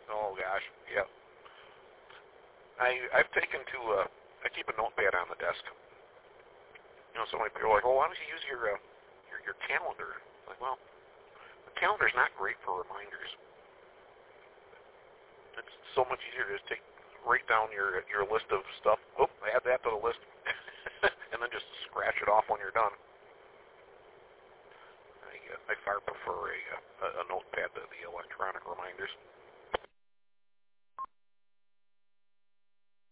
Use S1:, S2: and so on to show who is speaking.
S1: Oh gosh, yeah. I've taken to I keep a notepad on the desk. You know, so many people are like, well, why don't you use your calendar? Like, well, the calendar's not great for reminders. It's so much easier to just write down your list of stuff. Oh, add that to the list, and then just scratch it off when you're done. I far prefer a notepad to the electronic reminders.